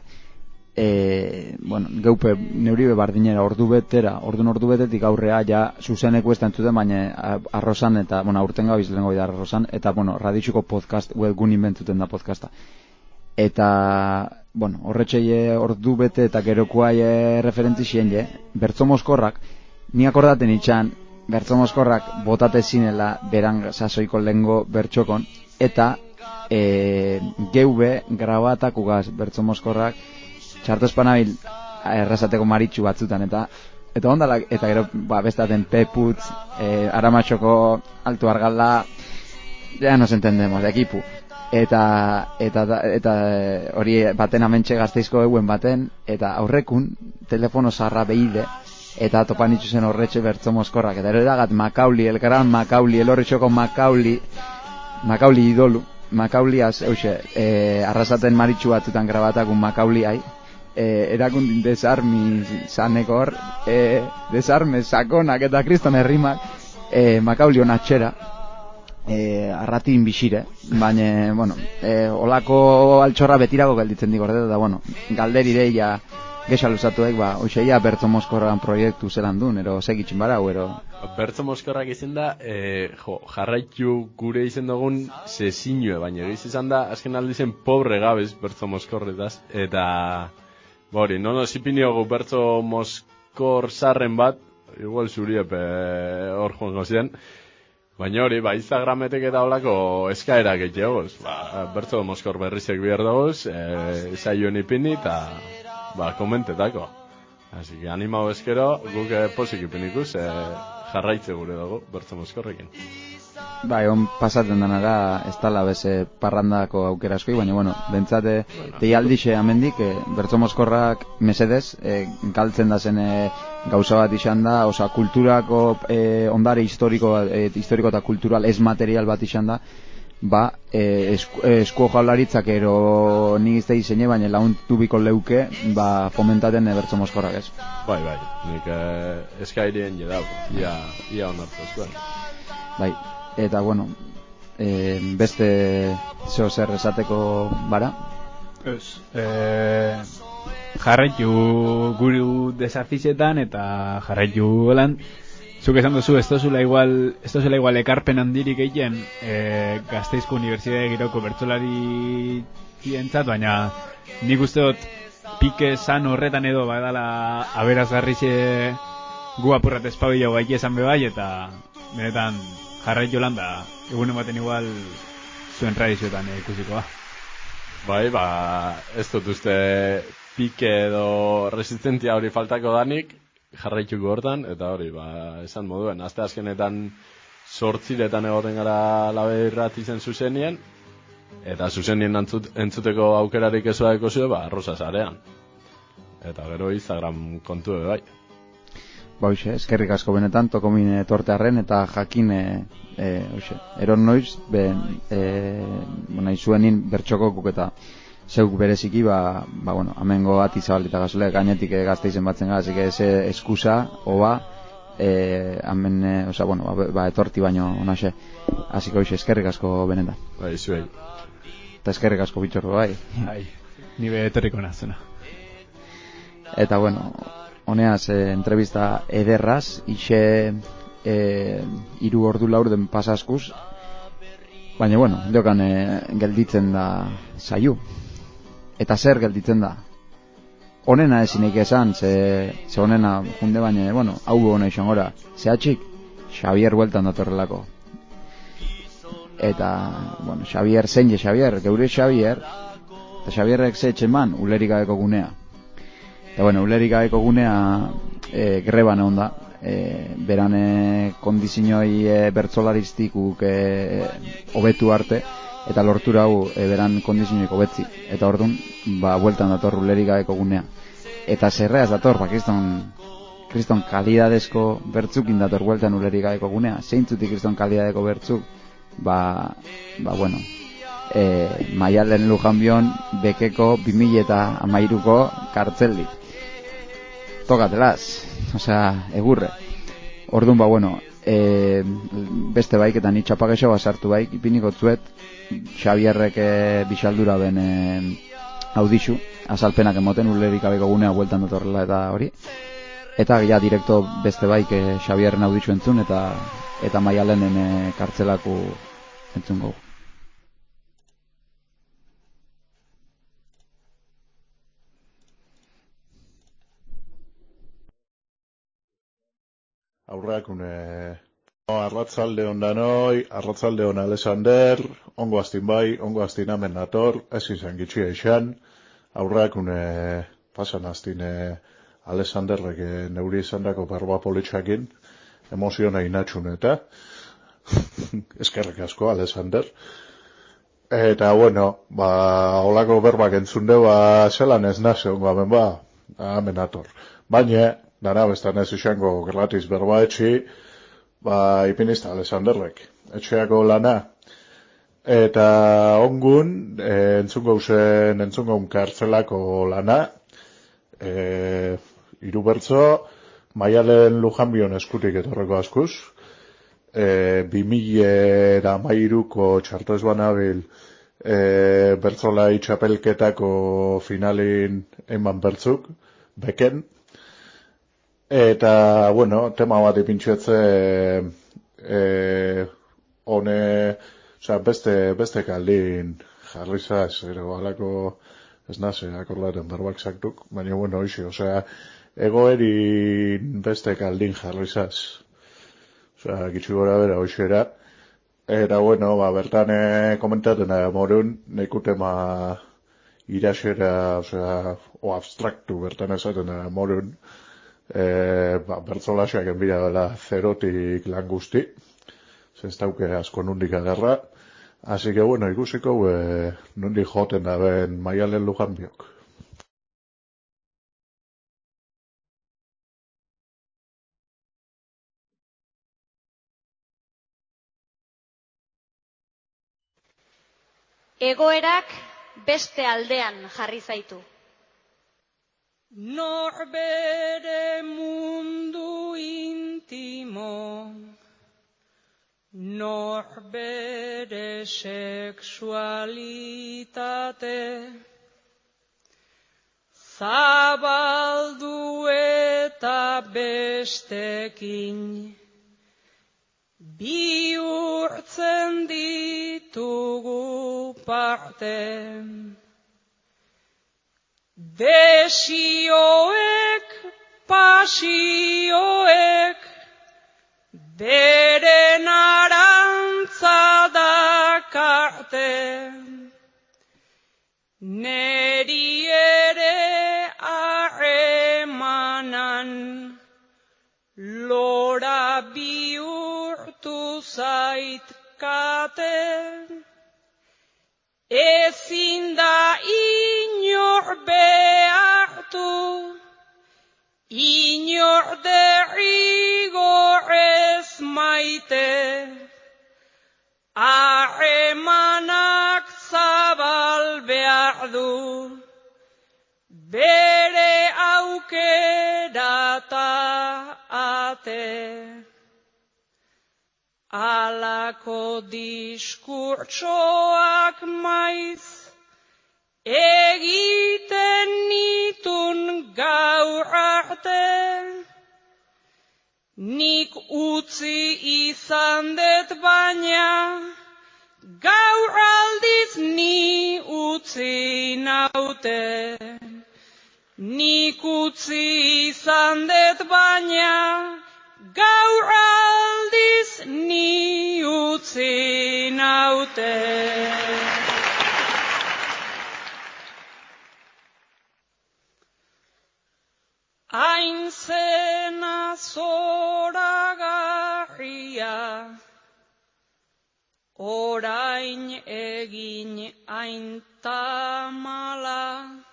e, bueno, geupe neuribe bardinera ordu betera, ordun ordu betetik aurrea ja zuzeneko ez da entzuten, baina arrozan eta, bueno, aurten gabiz lehenko bida arrozan, eta, bueno, raditxuko podcast, webgun inbentzuten da podcasta. Eta, bueno, horretxei ordu bete eta gerokoai e, referentzi xien, je, bertzo mozkorrak, ni akordaten itxan, bertzo mozkorrak botate zinela beran sasoiko lehengo bertxokon, eta e, geube grabatakugaz bertzo mozkorrak txarto espanabil errazateko maritxu batzutan, eta eta ondala, eta gero ba, bestaten peputz, e, aramatxoko altu argalda, ja nos entendemos, ekipu. Eta eta eta hori baten amentxe Gasteizko eguen baten, eta aurrekun telefono zarra behide, eta topan itxuzen horretxe bertzo mozkorrak, eta erodagat Makauli, el gran Makauli, el horretxoko Makauli, Makauli idolu, Makauliaz, euxe, e, arrasaten maritxu batzutan grabatakun Makauliai, e, erakundin desarmi zanekor, e, desarme sakonak eta kriston herrimak, e, Makauli honatxera, e, arratin bixire, baina, bueno, e, olako altxorra betirako gelditzen digordet, eta, bueno, galderideia, Gesa luzatuek, ba, oixeia bertzo mozkorran proiektu zelan duen, ero segitzen barau, ero... Bertzo mozkorrak izan da, e, jo, jarraitu gure izan dugun zezinue, baina egiz izan da, azken aldizen pobre gabez bertzo mozkorretaz, eta, bori, nono zipiniogu bertzo mozkor zarren bat, igual zuriepe hor joango ziren, baina hori, ba, Instagrametek eta olako eskaerak egitegoz, ba, bertzo mozkor berrizek bihar dagoz, e, zaioen ipini, eta... ba, komentetako. Así que animau eskero, guk posik ipinikuz, eh, jarraitze gure dugu, bertzo mozkorrekin. Bai, on pasaten denara, ez tala beze parrandako aukera askoi, baina, bueno, bentsate, bueno, teialdixe amendik, eh, bertzo mozkorrak mesedez, eh, galtzen da zen eh, gauza bat izan da, oza, kulturako eh, ondare historiko, eh, historiko eta kultural ez material bat izan da, ba, eh, esku, eskuo jaularitzak ero nik izte diseine, baina launtu biko leuke, ba, fomentaten bertzo mozkorrak ez. Bai, bai, nik eh, eskairien jedau, ia, ia onartu zuen. Bai, eta, bueno, eh, beste zeo zer esateko bara? Ez, eh, jarraitu guru desafizetan eta jarraitu lan zuk esan duzu, ez dozula igual, ez dozula igual ekarpen handirik egiten e, Gasteizko Unibertsitate giroko bertsolari zientzat, baina nik uste dut pike san horretan edo badala aberazgarrixe gu apurrat espabila gai esan bebai, eta benetan jarrai jolan da egunen baten igual zuen tradizioetan e, ikusikoa. Bai, ba, ez dut uste pike edo resistentzia hori faltako danik, jarraituko hortan, eta hori, ba, esan moduen, azte azkenetan sortziretan egoten gara Labe irratizen zuzenien, eta zuzenien entzut, entzuteko aukerarik ezua ekosio, ba, Rosa Sarean. Eta gero Instagram kontu bai. Ba, hoxe, eskerrik asko benetan, tokomin tortearren, eta jakin, e, e, hoxe, eron noiz, ben, e, bona, izuenin bertxoko guk eta zeuk bereziki, ba, ba bueno, amengo ati zabalita gazule, gainetik e, Gasteizen batzen gara, zik ez eskusa, oba, e, amen, e, oza, bueno, ba, ba etorti baino, onaxe, hasiko hoxe, eskerrik asko benetan. Ba, izuei. Eta eskerrik asko bitxorro, bai. Bai, nire etorriko nazuna. Eta, bueno, honeaz, e, entrevista ederraz, ixe e, iru ordu laurden pasaskuz, baina, bueno, diokan e, gelditzen da saiu. Eta zer gelditzen da? Honena ezinik esan, ze, ze honena junde baina, bueno, hau hona izan gora, zehatxik, Xavier bueltan datorrelako. Eta, bueno, Xavier, zein je Xavier, geure Xavier, eta Xavierrek ze etxeman, ulerik gabeko gunea. Eta, bueno, ulerik gabeko gunea e, greban egon da, e, berane kondizinoi e, bertzolaristikuk e, hobetu arte, eta lortura hau e, beran kondizioik hobetzi. Eta orduan, ba, bueltan dator ulerik gabeko gunea. Eta zerreaz dator, ba, kriston, kriston kalidadezko bertzukin dator bueltan ulerik gabeko gunea. Zeintzutik kriston kalidadeko bertzuk? Ba, ba, bueno, e, Maialen Lujanbion bekeko bi mila eta hamairuko kartzeldi. Tokatelaz, osea, egurre. Orduan, ba, bueno, e, beste baik eta ni txapagexo basartu baik, ipiniko zuet, Xavierrek e, bisaldura ben e, audixu, azalpenak emoten ulerik gabeko gunea bueltan datorrela eta hori. Eta ja direkto beste baik e, Xavierren audixu entzun eta eta Maialenen e, kartzelaku entzun gau. Aurrakune no, arratzalde ondanoi, arratzalde on Alexander, ongo astin bai, ongo astin amen nator, ez izan gitxia izan, aurrakune pasan astin Alexanderrek neuri izan dako barba politxakin, emoziona inatxun eta, eskerrik asko Alexander. Eta bueno, ba, holako berbak entzunde, ba, zelan ez naze, ongo amen ba, amen nator. Baina, dara bestan ez izango gratis berba etxi, ba, ipinizta Alexanderrek, etxeako lana. Eta ongun, e, entzungo zen, entzungo un kartzelako lana, e, irubertzo, Maialen Lujanbion eskutik etorreko askuz, e, bi mila hamairuko txarto ez banabil, e, bertzola itxapelketako finalin eman bertzuk, beken. Eta, bueno, tema bat ipintxetze, e, hone, oza, beste, beste kaldin jarrizaz, ero, alako, ez naze, akordaten berbak zaktuk, baina, bueno, isi, oza, egoerin beste kaldin jarrizaz. Oza, gitsi gora bera, hoxera. Eta, bueno, ba, bertan komentaten da, morun, neku tema irasera, oza, o abstraktu bertan esaten da, morun, e, ba, bertzolaxak enbira dela zerotik lan guzti, ez dauke asko nundik agarra, así que, bueno, ikusiko, e, nundik joten da ben Maialen Lujanbiok. Egoerak beste aldean jarri zaitu. Norbere mundu intimo, norbere sexualitate, zabaldu eta bestekin bihurtzen ditugu parte. Desioek, pasioek, beren arantza dakarte. Neri ere harremanan lora bihurtu zaitkate. Ezin da inor behartu, inor derrigorrez maite. Harremanak zabal behar du, bere aukerata ate. Alako diskurtsoak maiz, egiten nitun gaur arte. Nik utzi izan dut baina, gaur aldiz ni utzi naute. Nik utzi izan dut baina, gaur aldiz ni utzi naute. Hain zena zoragarria, orain egin hain tamala.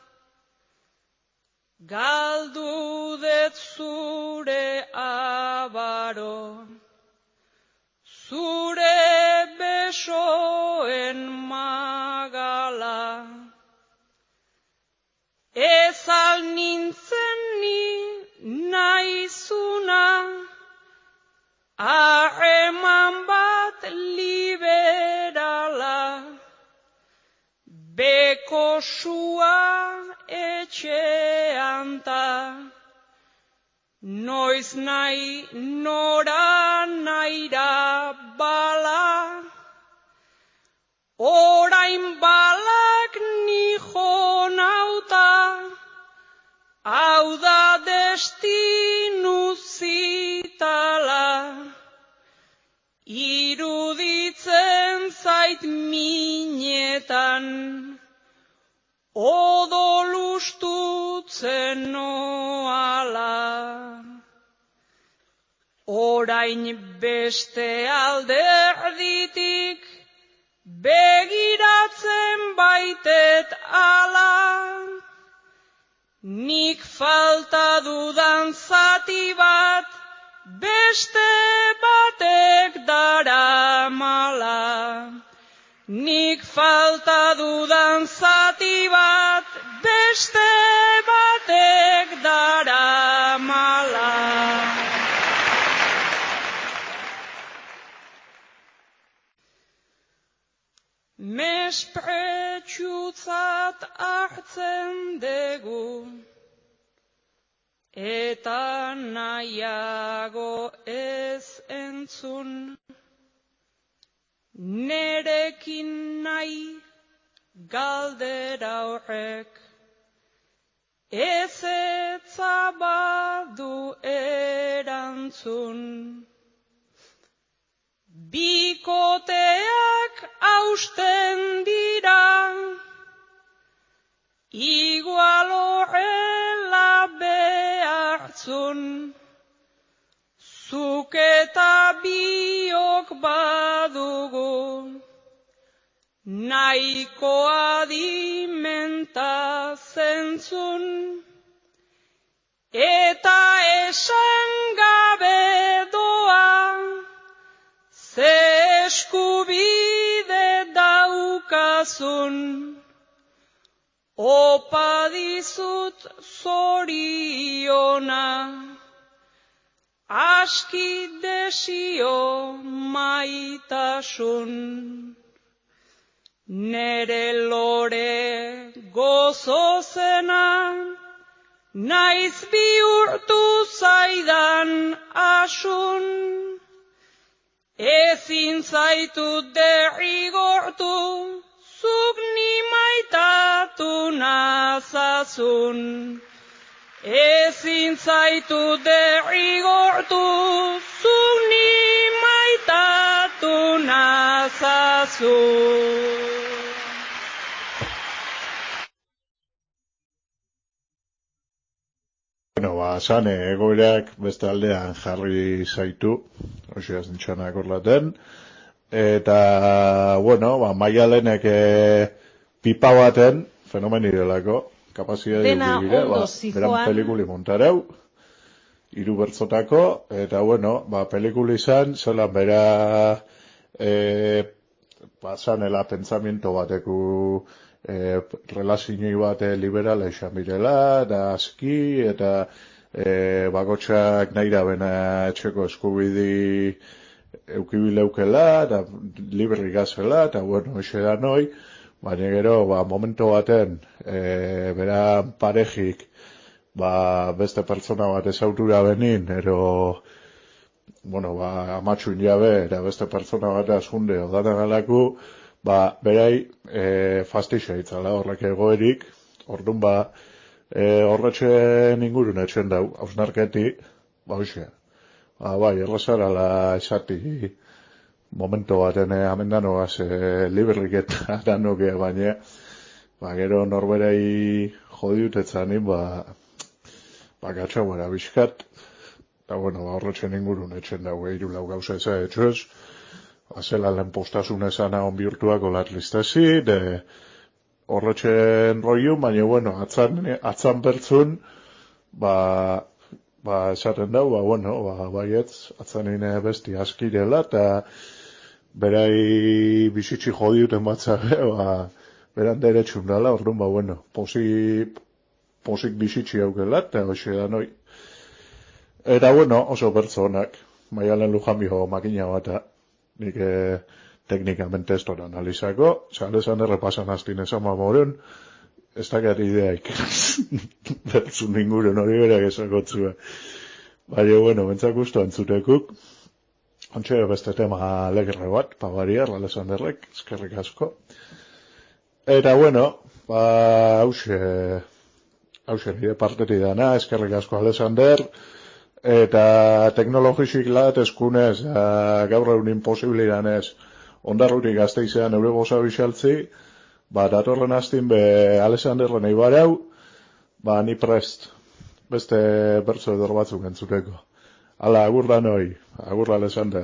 Galdu dut zure abaro, zure besoen magala. Ez al nintzen ni naizuna, harreman bat liberala. Beko sua etxean ta, noiz nahi nora naira bala. Orain balak nijo nauta, hau da destinu zitala. Iruditzen zait minetan, odolustutzen noala. Orain beste alderditik, begiratzen baitet ala. Nik falta dudan zati bat, beste batek daramala. Nik falta dudan zati bat, beste batek daramala. Mespretxutzat hartzen dugu, eta nahiago ez entzun. Nerekin nahi galdera horrek, ezetza badu erantzun. Bikoteak hausten dira, igual horrela behartzun. Zuk eta biok badugu, nahiko adimenta zentzun. Eta esan gabe doa, ze eskubide daukazun. Opa dizut zoriona, aski desio maitasun. Nere lore gozozena, naiz bihurtu zaidan asun. ezin zaitut derrigortu, zuk ni maitatu nazazun. Ezin zaitut derrigortu, zuk ni maitatu nazazun. Bueno, ba, sane egoerak beste aldean jarri zaitu, hoxe azintxanak orlaten, eta, bueno, ba, Maialenek e, pipa baten, fenomeni delako, kapazidea Dena dira, ondo ba, zijoan. beran pelikuli montareu, hiru bertzotako, eta, bueno, ba, pelikuli izan, zelan bera, e, ba, zanela pentsamiento bateku, E, relazioi bat liberala esan birela, da aski, eta e, bakotxak nahi da bena etxeko eskubidi eukibileukela, da libri gazela, eta bueno, ese da noi, baina gero, ba, momento baten, e, bera parejik, ba, beste pertsona bat ezautura benin, ero, bueno, ba, amatxun jabe, eta beste pertsona bat azkunde, odaten alaku, ba, berai, e, fastixea itzala horrek egoerik, orduan ba, e, horretxen ingurun etxen dau, hausnarketi, ba, hoxe. Ba, bai, errazarala esati momento baten e, amendanoaz e, liberrik eta danoke, baina, ba, gero norberei jodiutetzan, ba, ba, gatsa gara bizkat, eta, bueno, ba, horretxen ingurun etxen dau, eiru lau gauza eza etxoz, azela lehen postasun esan ahon bihurtuako latlistezi, de horretxen roiu, baina, bueno, atzan, atzan bertzun, ba, ba, esaten dau, ba, bueno, ba, baietz, atzanin besti askirela, eta berai bizitsi jodiuten batzabe, ba, beran deretxun dala, orduan, ba, bueno, posik, posik bizitsi aukela, eta hoxe da noi. Eta, bueno, oso pertsonak, Maialen Lujambio makina bata, nik eh, teknikamente ez dora analizako, zalezan errepasan hastin esan mamoren, ez dakat ideaik, bertzun inguren hori berak esakotzua. Baina, bueno, bentzak usto antzutekuk, ontxe beste tema legre bat, pabariar, Alexanderrek, eskerrik asko. Eta, bueno, ba, hause, hause nire parteti dana, eskerrik asko Alexander, eta teknologisik lat eskunez, gaur egun imposibilidanez, ondarrutik gazteizean eure goza bisaltzi, ba, datorren hastin be Alexanderren eibarau, ba, ni prest, beste bertso edor batzuk entzuteko. Hala, agur da noi, agur Alexander.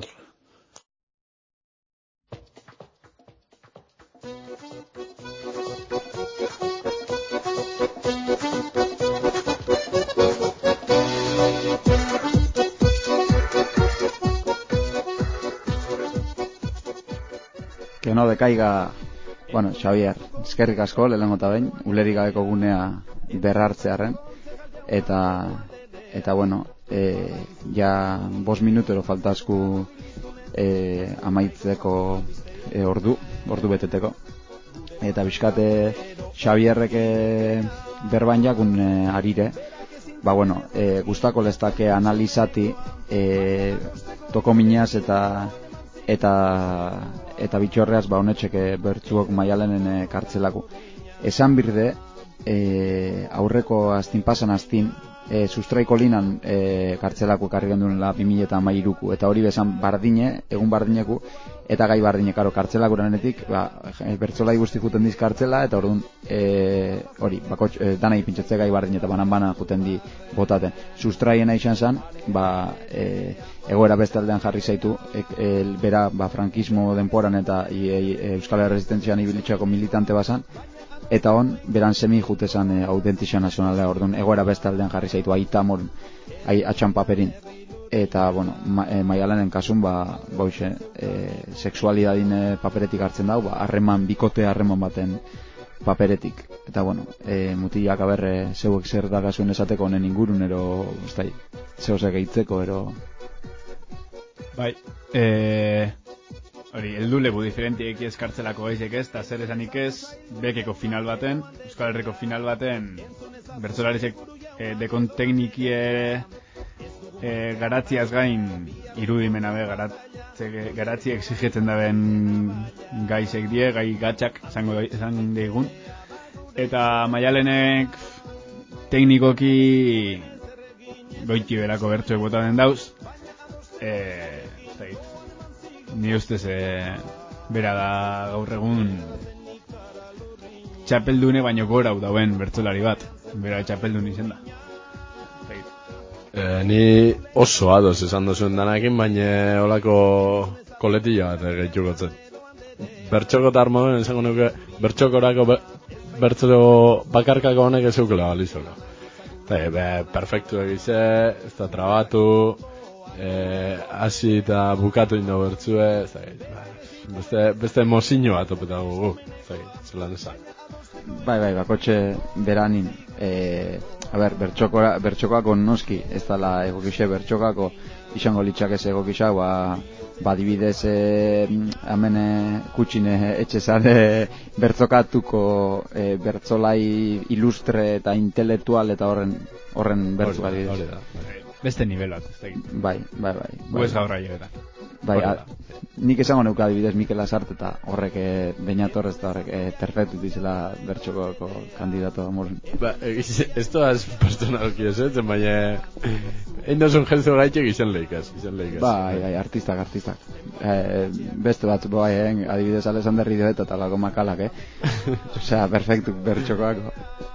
Que no decaiga, bueno, Xavier, eskerrik asko, lehenengo eta behin, ulerik gabeko gunea berrartzearen, eta, eta bueno, e, ja bost minutero faltazku e, amaitzeko e, ordu, ordu beteteko. Eta bizkate Xavierrek berban jakun e, arire, ba bueno, e, gustako lestake analizati e, toko minaz eta eta eta bitxorreaz ba honetxeke bertzuok Maialenen e, kartzelaku. Esan birde, e, aurreko astin pasan astin, e, sustraiko linan e, kartzelako karri gendunela bi mila hamairuko, eta hori bezan bardine, egun bardineku, eta gai bardine, karo, kartzelakurenetik, ba, bertzolai guzti juten diz kartzela, eta orduan, e, hori, bako, e, danai pintxatze gai bardine, eta banan-banan juten di botaten. Sustraiena izan zen, ba, e, egoera beste aldean jarri zaitu, e, e, bera, ba, frankismo denporan eta e, e, Euskal Herresistentzian ibilitxako militante bazan, eta on, beran semi jutezan e, autentizia nazionala, orduan, egoera beste aldean jarri zaitu, aita moren, ai, atxan paperin. Eta, bueno, ma, e, Maialenen kasun, ba, boixe, e, seksualidadin e, paperetik hartzen dago, ba, harreman, bikote harreman baten paperetik. Eta, bueno, e, mutilak aberre zeuek zer dagazuen esateko honen ingurun, ero, ez da, zehozek eitzeko, ero... Bai, eh... hori, heldu lebu diferentiek eskartzelako gaizek ez, eta zer esanik ez, bekeko final baten, Euskal Herriko final baten, bertzolarizek e, dekon teknikie e, garatziaz gain irudimena be garat, garatze, garatzi exigetzen daben gaizek die, gai gatxak esango esan digun. Eta Maialenek teknikoki goiti berako bertsoek bota den dauz. Eh, Ni ustez e, bera da gaur egun txapeldune baino gora dauen bertsolari bat. Bera txapeldun izen da. E, ni oso ados esan duzuen danakin, baina olako koletilla bat gehitukotzen. Bertxoko eta armoen esango nuke bertxokorako be, bertxoko bakarkako honek ez eukela balizoko. Eta, be, perfektu egize, ez da trabatu, Eh, hasi eta bukatu indo bertzue, beste, beste mozino bat opeta gugu, zelan esan. Bai, bai, bakotxe beranin, e, a ber, bertxokora, bertxokako noski, ez dala egokixe bertxokako, izango litxak ez egokixak, ba, ba dibidez, e, hemen kutsine etxezare bertzokatuko e, bertzolai ilustre eta intelektual eta horren, horren bertzuka dibidez. Hori da, beste nivel bat, ez da egin. Bai, bai, bai. Gu ez gaur raioetan. Bai, a, nik esango neuka adibidez Mikel Lasarte eta horrek e, Beñator ez da horrek e, perfektu dizela bertxokoko kandidato amoren. Ba, ez toaz personalki ez, ez, baina egin dozun jelzo gaitxek izan lehikaz, izan lehikaz. Bai, bai, artistak, artistak. E, beste bat, bai, eh, adibidez Alexander Ridoet eta lako makalak, eh? Osea, perfektu bertxokoako.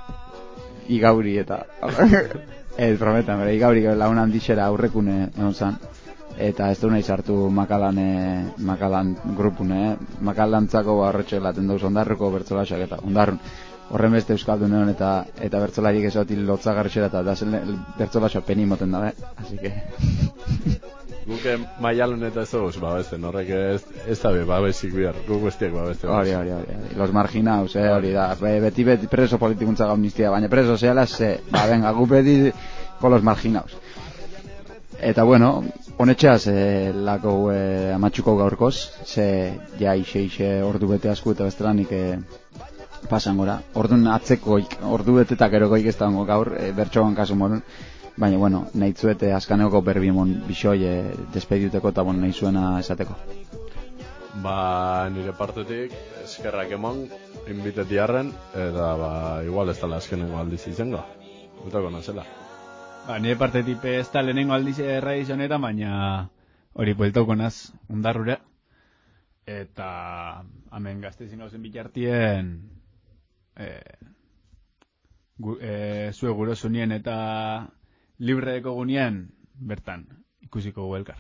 Igauri eta... Ez, prometan, bera, igauri laun handixera aurrekune egon zan. Eta ez du nahi sartu Makalan, e, Makalan grupune, Makalantzako horretxe laten dauz ondarruko bertzolaxak eta ondarrun. Horren beste euskaldun egon eta eta bertzolarik ez otil lotzagarretxera eta da bertzolaxak peni moten dabe, así que... Guke Maialen eta ez dauz babesten, horrek ez, ez dabe babesik bihar, guk bestiak babesten. Hori, hori, hori, los marginaus, eh, hori da, beti beti preso politikuntza gauniztia, baina preso zehala, ze, ba, venga, gu beti con los marginaus. Eta bueno, honetxeaz, eh, lako eh, amatxuko gaurkoz, ze ja ixe ixe ordu bete asku eta bestelanik eh, pasan gora. Ordun atzekoik, ordu betetak erokoik ez dago gaur, eh, bertxoan kasu morun. Baina, bueno, nahi zuete azkaneoko berbimon bisoi e, despediuteko eta bon, nahi zuena esateko. Ba, nire partetik eskerrak emon, inbitetiarren, eta ba, igual ez tala azkeneko aldiz izango. Gutako nazela. Ba, nire partetik ez da lehenengo aldiz erradizionera, baina hori bueltauko naz undarrure. Eta hemen gaztezin gauzen bitartien e, gu, e, zue gurosunien eta libre deko gunean, bertan, ikusiko guelkar.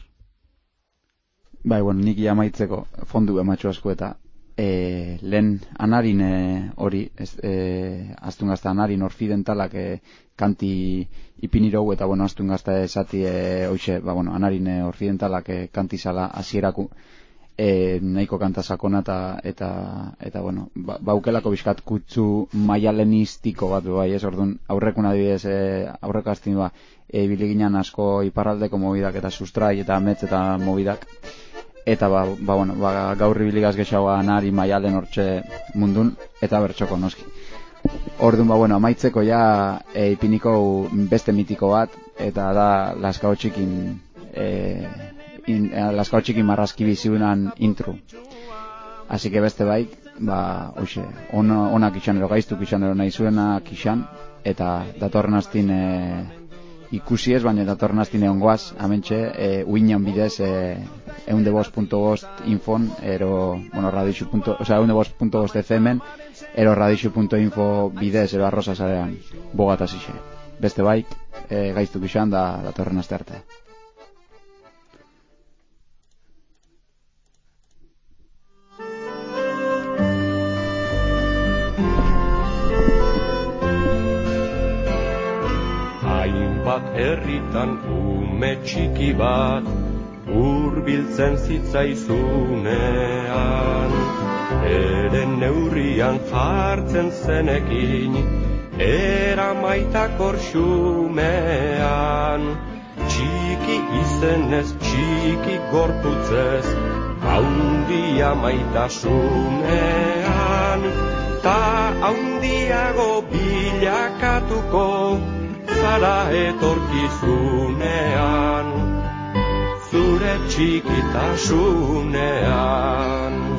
Bai, bueno, nik amaitzeko fondu ematxo asko eta e, lehen anarin hori, e, e, astungazta anarin orfidentalak e, kanti ipinirou eta, bueno, astungazta esati e, oixe, ba, bueno, anarin e, orfidentalak e, kantizala hasieraku e, nahiko kanta sakona eta, eta, eta bueno, ba, baukelako bizkat kutsu maialenistiko bat, bai, ez, orduan, aurrekun adibidez, e, aurreko astin, ba, e, biliginan asko iparraldeko mobidak eta sustrai eta metz eta mobidak, eta ba, ba, bueno, ba, gaurri biligaz gexagoa nari maialen hortxe mundun, eta bertxoko noski. Orduan, ba, bueno, amaitzeko ja e, ipiniko beste mitiko bat, eta da Laskao Txikin e, in, e, Laskao Txikin marrazki biziunan intro. Así que beste bai, ba, hoxe, on, onak izanero, gaiztuk izanero nahi zuenak izan, eta datorren astin e, ikusi ez, baina datorren astin egon goaz, amentxe, e, uinan bidez, e, eundebost punto bost infon, ero, bueno, radixu. O sea, eundebost punto bost efemen, ero radixu punto info bidez, ero arroza zarean, bogataz ixe. Beste bai, e, gaiztuk izan da datorren aste arte. Hainbat herritan ume txiki bat hurbiltzen zitzaizunean, eren neurrian jartzen zenekin, eramaitakor xumean. Txiki izenez, txiki gorputzez, haundia maitasunean, ta haundiago bilakatuko zara etorkizunean. Zure txikitasunean.